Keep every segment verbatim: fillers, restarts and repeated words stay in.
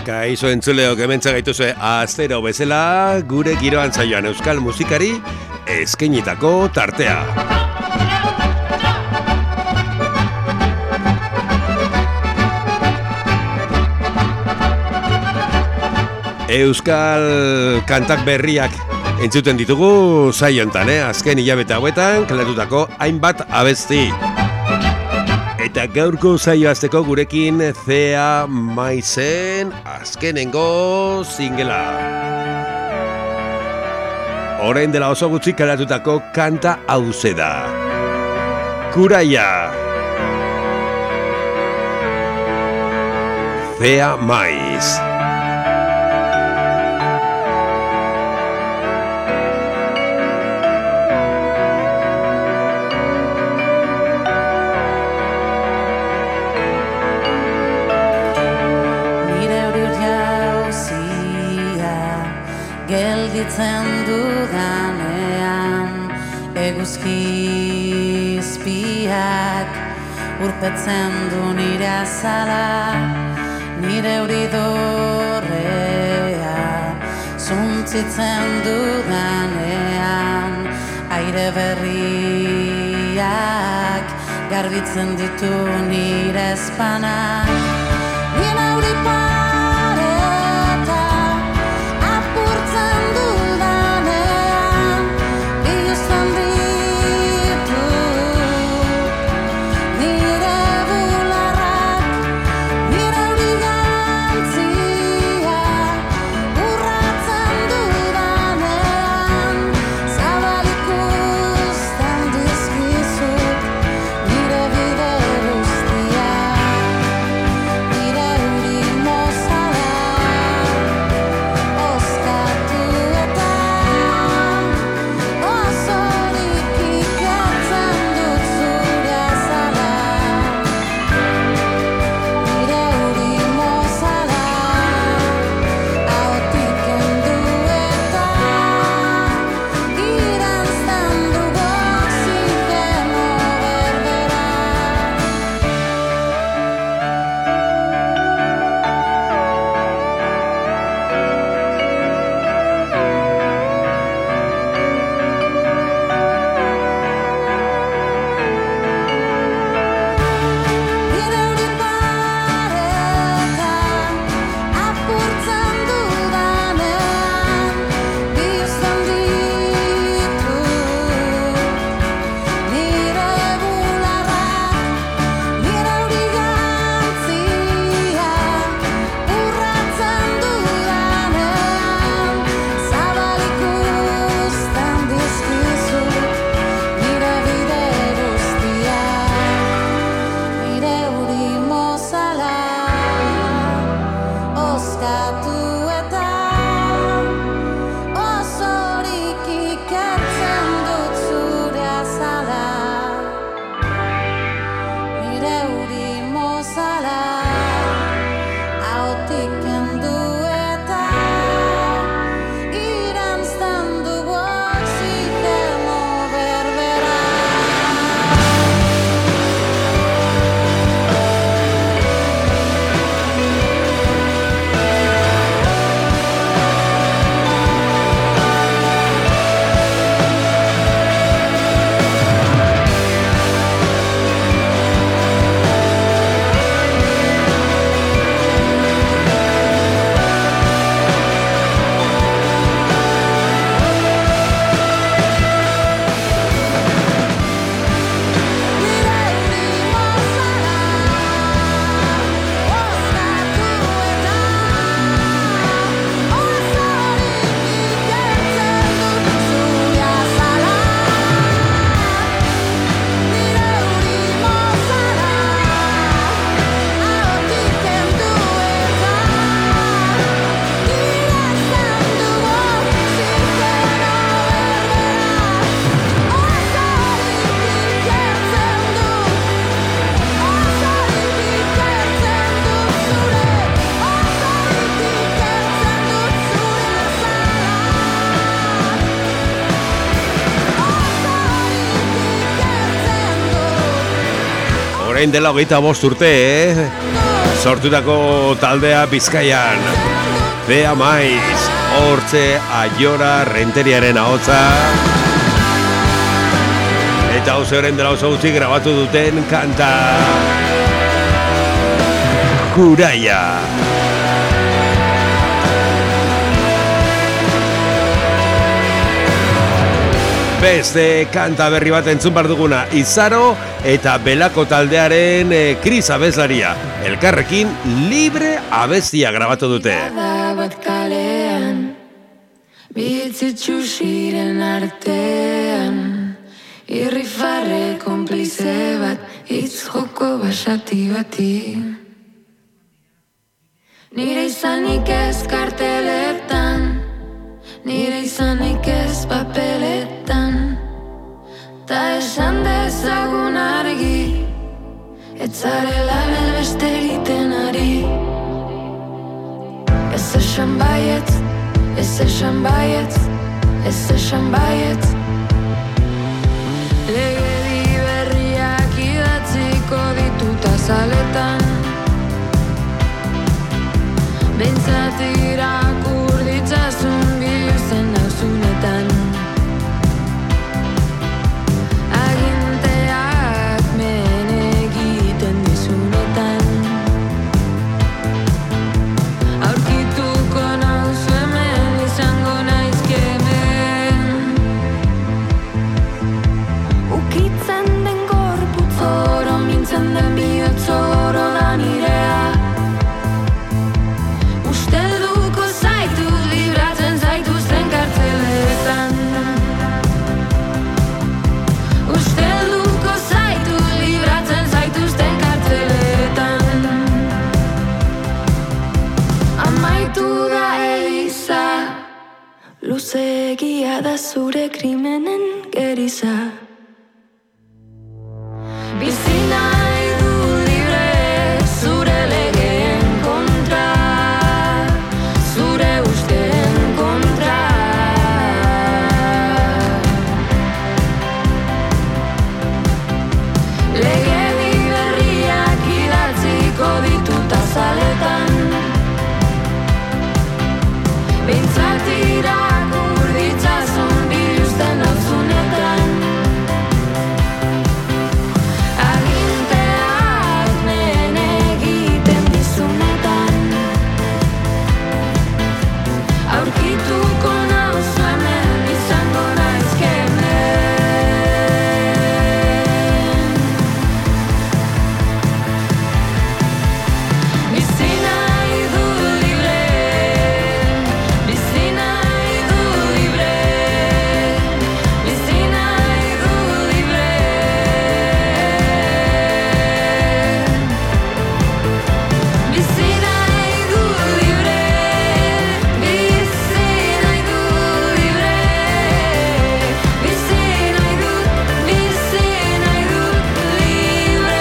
Kaixo entzuleok hementza gaituzue astero bezala gure giroan zaioan euskal musikari eskainitako tartea. Euskal kantak berriak entzuten ditugu saio hontan, eh? Azken hilabete hauetan kalatutako hainbat abesti. Eta gaurko saio hasteko gurekin Thea Maizen azkenengo singela. Orain dela oso gutxi kalatutako kanta hauze da. Kuraia. Thea Maiz. Gelditzen dudanean eguzkizpiak urpetzen du nire azala, nire euridorrea zuntzitzen dudanean, aire berriak garbitzen ditu nire espanak. Nire euripa Orain dela hogeita bost urte, eh? sortutako taldea Bizkaian. Zea Maiz, hortze Aiora Renteriaren ahotsa. Eta oso horren dela oso gutxi grabatu duten kanta Kuraia. Beste kanta berri bat entzun bar duguna, Izaro eta Belako taldearen e, Kris abeslaria. Elkarrekin Libre abestia grabatu dute. Bat kalean, bitzitsu ziren artean, irrifarre konplize bat, hitz joko basati bati. Nire izanik ez karteletan, nire izanik ez papeletan, ta esan dezagun argi, etzarela belbeste egiten ari. Ez esan baietz, ez esan baietz, ez esan baietz. Legedi berriak idatziko dituta zaletan, behintzat irakur ditzazun biluzen nauzunetan. Aginteak men egiten dizunetan, aurkituko nauzu hemen, izango naizkemen. Ukitzen den gorputz oro, mintzen den bihotz oro da nirea. Ustelduko zaitu, libratzen zaituzten kartzeletan. Ustelduko zaitu, libratzen zaituzten kartzeletan. Amaitu da eliza, luzeegia da zure krimenen geriza. Bizi nahi du libre, zure legeen kontra, zure usteen kontra. Legedi berriak idatziko dituta zaletan, behintzat irakur ditzazun biluzten nauzunetan. Aginteak men egiten dizunetan, aurkituko nauzu hemen, izango naizkemen. Bizi nahi du libre, bizi nahi du libre, bizi nahi du libre. Bizi nahi du libre, bizi nahi du libre, bizi nahi du, bizi nahi du libre.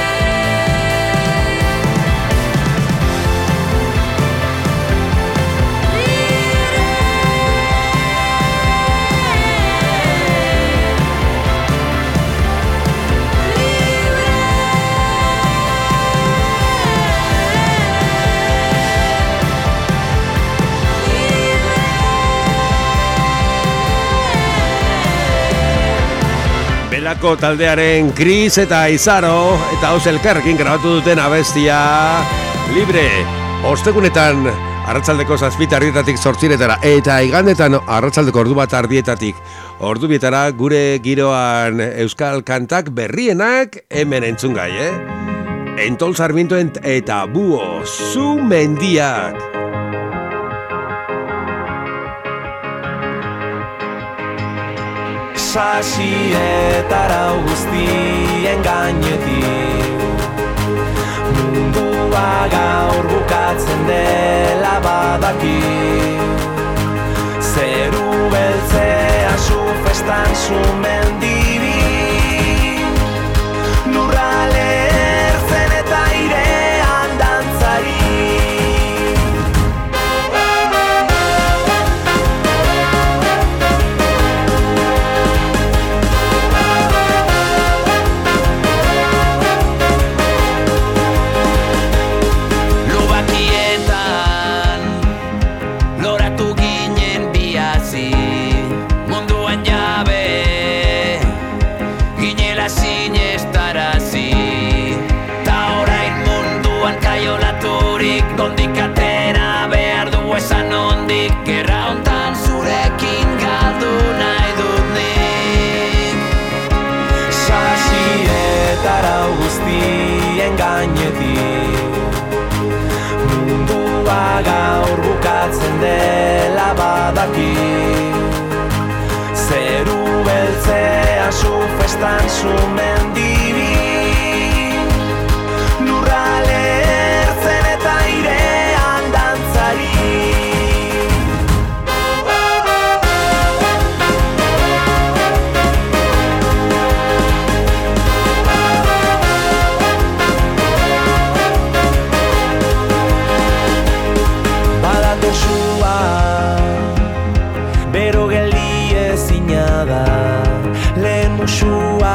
Belako taldearen Kris eta Izaro eta hoz elkarrekin grabatu duten abestia Libre. Ostegunetan arratsaldeko zazpita ardietatik zortziretara eta igandetan arratsaldeko ordu bat ardietatik ordu bietara gure giroan euskal kantak berrienak hemen entzungai, eh? Entol Sarmiento eta Buo, zu mendiak. Sasietara guztien gainetik, mundua gaur bukatzen dela badaki. Zeru beltzea zu festan zu mendibi, lurrale ertzen eta irean dantzari. nik, gerra hontan zurekin galdu nahi dut nik. Sasietara guztien gainetik, mundua gaur bukatzen dela badaki. Zeru beltzea zu festan zu mendibi, lurrale ertzen eta airean dantzari. Badator sua, bero geldi ezina da, lehen musua,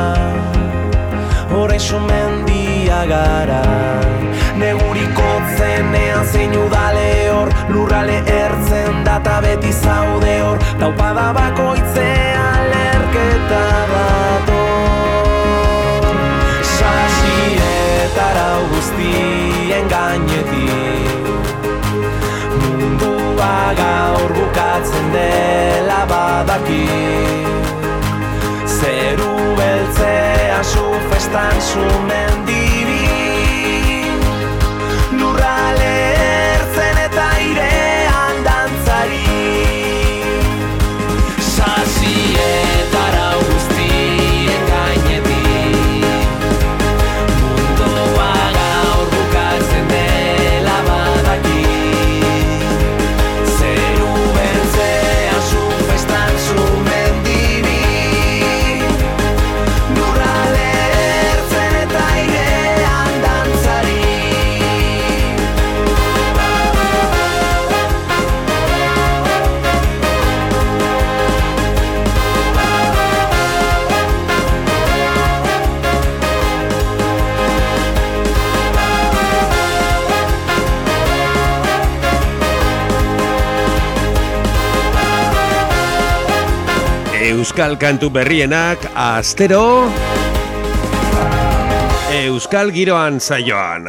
orain sumendia gara. Neguriko zenean zein udale hor, lurrale ertzen data beti zaude hor, taupada bakoitzean lerketa dator. Sasietara guztien gainetik, mundua gaur bukatzen dela badaki. Zeru beltzea zu festan zu mendibi, lurrale ertzen eta airean dantzari. Sasietara guztien gainetik, mundua gaur bukatzen dela badaki. Zeru beltzea zu festan zu mendibi, lurrale ertzen eta airean dantzari. Euskal kantu berrienak astero Euskal giroan saioan.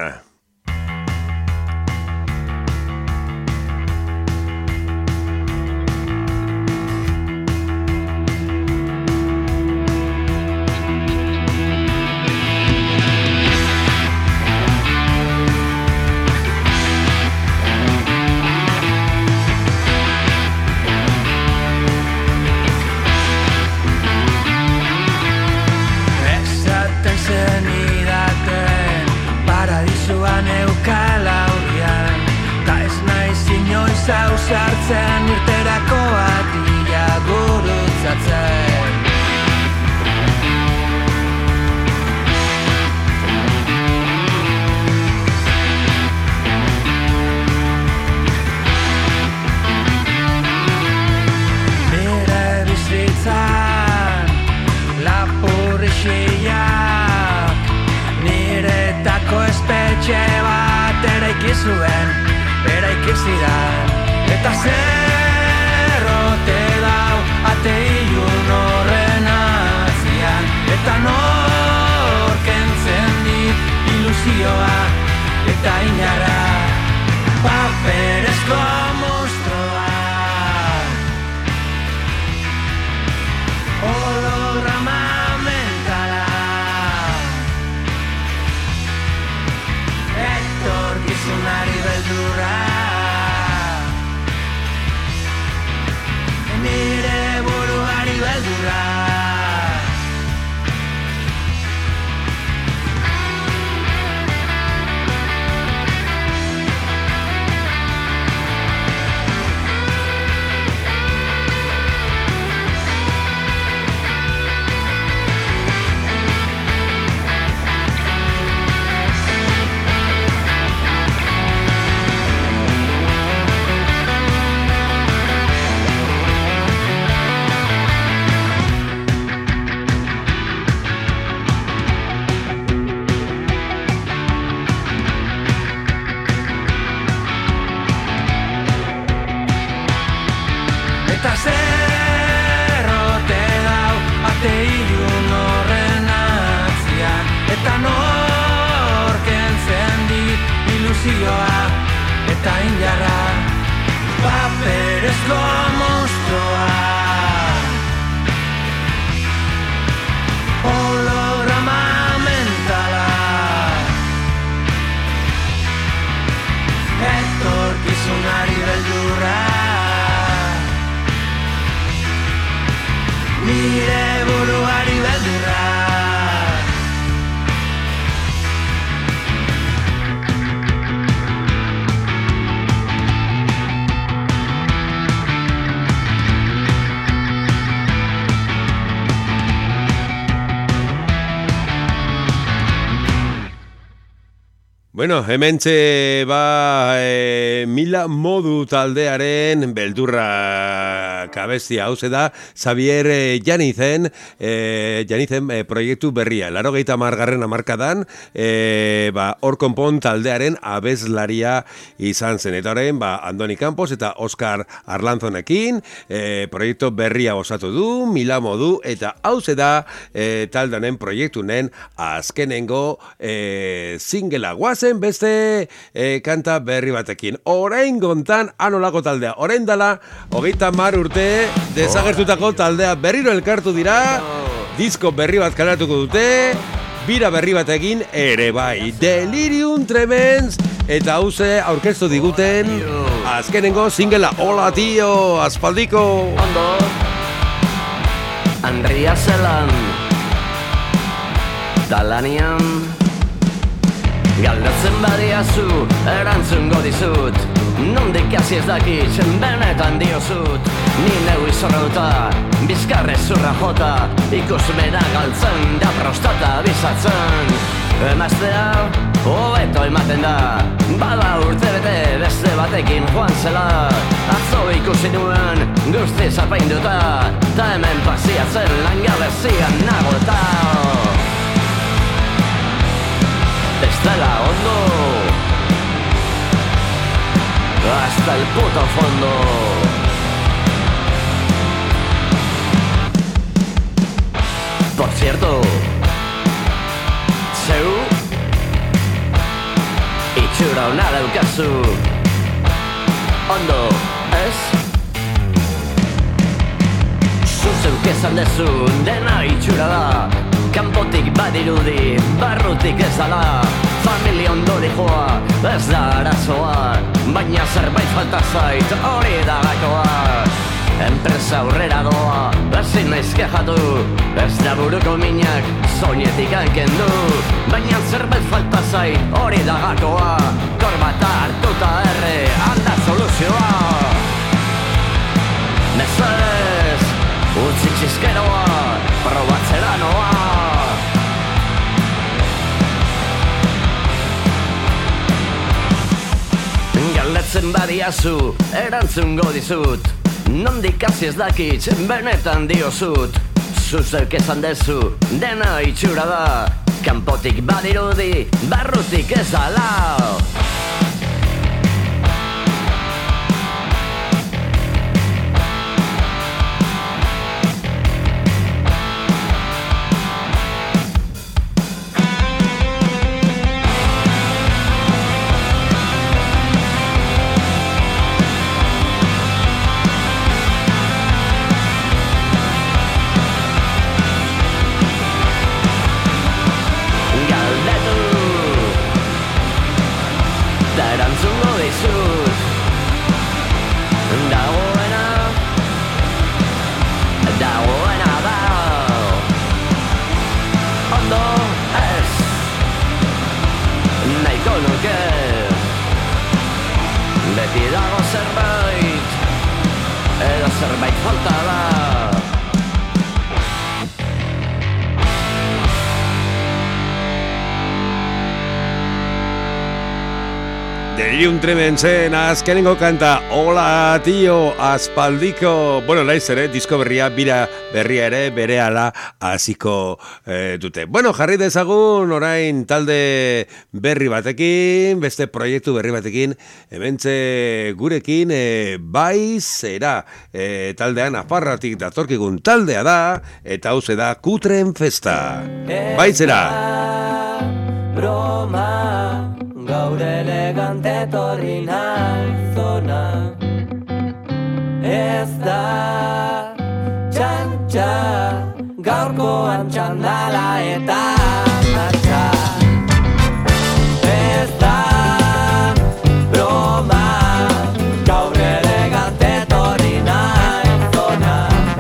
Esaten zenidaten paradisuan eukalaurian, ta ez naiz inoiz ausartzen irterako batila gurutzatzen. Nire bizitzan lapurrixilak niretako espetxe bat eraiki zuen, eraiki zidan. Eta zer ote dau ate ilun horren atzian, eta nor kentzen dit ilusioa eta inara paperezko monstruoa. Holograma mentala, etorkizunari beldurra. Bueno, hementxe ba e, Mila Modu taldearen beldurra kabestia hau da Xavier e, Janizen e, Janizen e, proiektu berria laurogeita hamargarren hamarkadan e, ba, hor konpon taldearen abeslaria izan zen eta orain ba, Andoni Campos eta Oscar Arlanzonekin e, proiektu berria osatu du Mila Modu eta hau da e, taldearen proiektunen azkenengo e, singela guazen beste e, kanta berri batekin. Orain gontan anolako taldea. Orain dala, hogeita mar urte desagertutako taldea berriro elkartu dira, disko berri bat kaleratuko dute, bira berri batekin ere bai. Delirium Tremens eta hauze aurkeztu diguten azkenengo singela Hola Tio, aspaldiko. Ondo, Andria zelan, Talanian, galdatzen badiazu, erantzungo dizut. Nondik hasi ez dakit, benetan diozut. Ni neu izorrauta, bizkarre zurra jota, ikusmena galtzen da prostata bizatzen. Emaztea, hobeto ematen da, bada urte bete beste batekin joan zela. Atzo ikusi nuen, guztiz apainduta, ta hemen pasiatzen langabezian nagota. Ez dela ondo, hasta el puto fondo. Por cierto, zeu itxura ona daukazu. Ondo, ez? Zuzeuk esan dezu, dena itxura da. Kanpotik badirudi, barrutik ez dala. Familia ondo dijoa, ez da arazoa, baina zerbait falta zait, hori da gakoa. Enpresa aurrera doa, ezin naiz kexatu, ez da buruko minak, soinetik hankendu. Baina zerbait falta zait, hori da gakoa, korbata hartuta erre, handa soluzioa. Mesedez, utzi txizkeroa, probatzera noa. Galdetzen badiazu, erantzungo dizut. Nondik hasi ez dakit, benetan diozut. Zuzeuk esan dezu, dena itxura da. Kanpotik badirudi, barrutik ez dala. Delirium Tremensen azkenengo kanta Hola Tio, aspaldiko. Bueno, naiz ere, disko berria, bira berria ere berehala hasiko eh, dute. Bueno, jarri dezagun orain talde berri batekin, beste proiektu berri batekin, hementxe gurekin eh, bai zera eh, taldean Nafarroatik datorkigun taldea da, eta hau da Kutren Festa. Bai zera. Broma, gaur elegante torri naizona. Ez da txantxa, gaurkoan txandala eta martxa. Ez da broma, gaur elegante torri naizona.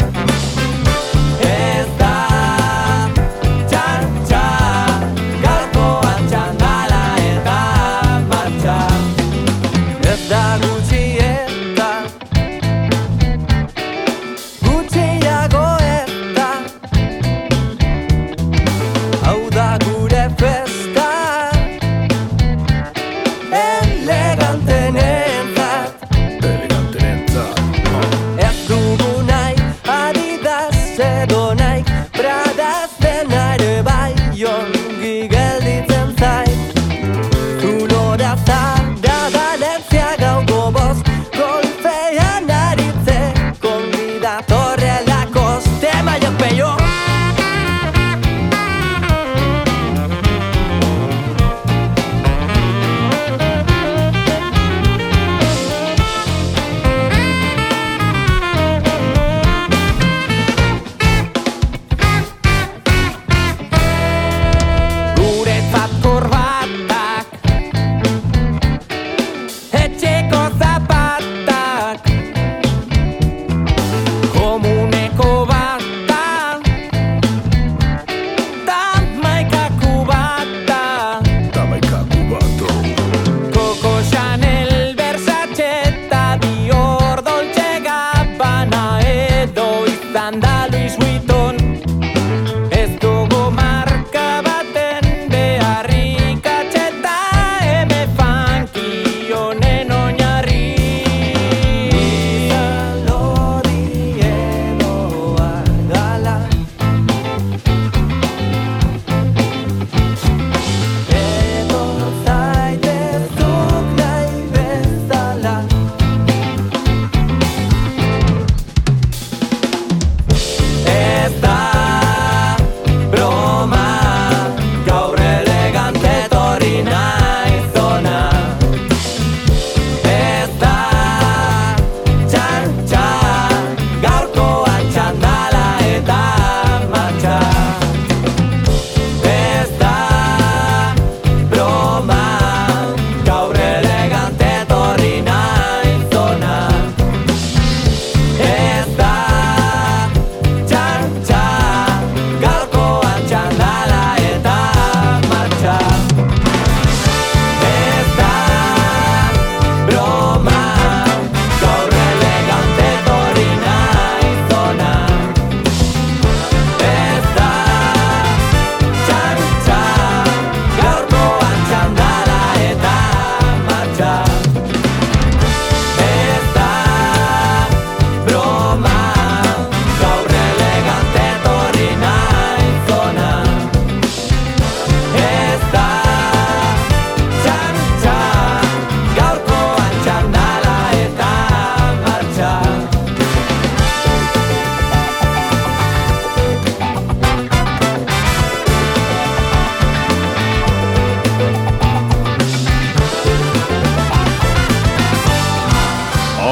Ez da txantxa, gaurkoan txandala eta martxa. Ez da gutxi eta gutxiago eta hau da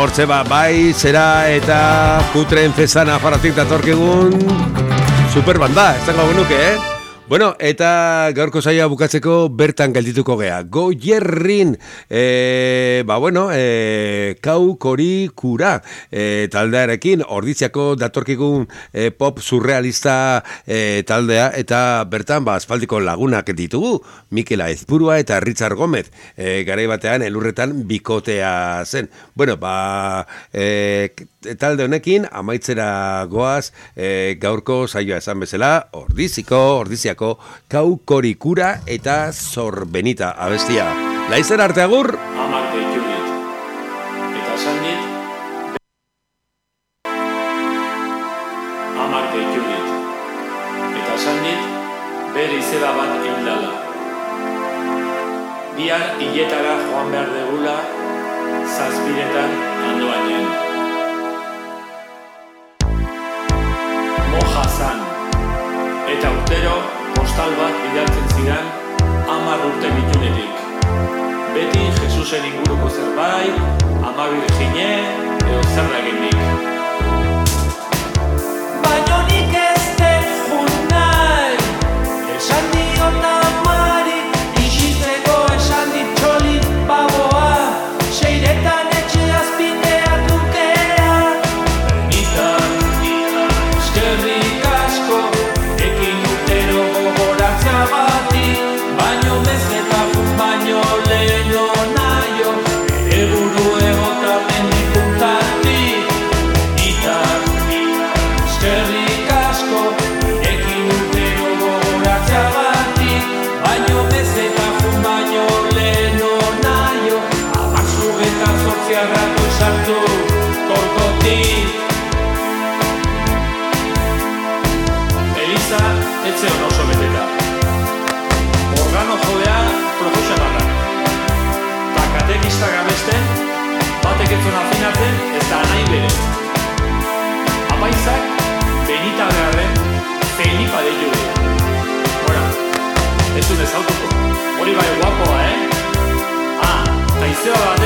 hortze ba, bai, zera eta putreen festana faratik datorkegun superbanda, ez dago genuke, eh? Bueno, eta gaurko saioa bukatzeko bertan geldituko gea. Goierrin, e, ba bueno, e, kau kori kura e, taldearekin, Ordiziako datorkigun e, pop surrealista e, taldea, eta bertan ba aspaldiko lagunak ditugu, Mikel Aizpurua eta Richard Gomez, e, garai batean elurretan bikotea zen. Bueno, ba e, talde honekin amaitzera goaz e, gaurko saioa esan bezala, Ordiziko, Ordiziako kau korikura eta zorbenita abestia. Laizer arte agur! Amak deitu dit. Eta esan dit... Amak deitu dit. Eta esan dit, bere izeda bat hildala. Bihar hiletara joan behar degula, zazpiretan andoainen. Moja zan. Eta urtero, postal bat bidaltzen zidan hamar urte bitunetik. Beti Jesusen inguruko zerbait, ama Virgine, edo zer dagindik. Baina nik ez dut jun nahi, esan diot amari, isitzeko esan dit txolit baboa, seiretan etxe azpidea dukea. Benita, eskerrik asko, baino bezeta jun baino leheno naio, ere buru egotamen ikuntati. Itar, eskerrik asko, ekin urtero gogoratzea batik, baino bezeta jun baino leheno naio, amak zugetan zortziarrako esartu, korkotik. Eliza, etxe hon oso beteta. Organo jodea profesionala. Ta katekista gabesten, batek etzon afinatzen ez da nahi bere. Apaizak, Benita beharren, Felipa de Jure. Bueno, ez dut ezautuko. Hori bai guapoa, eh? Ah, ta izeba bat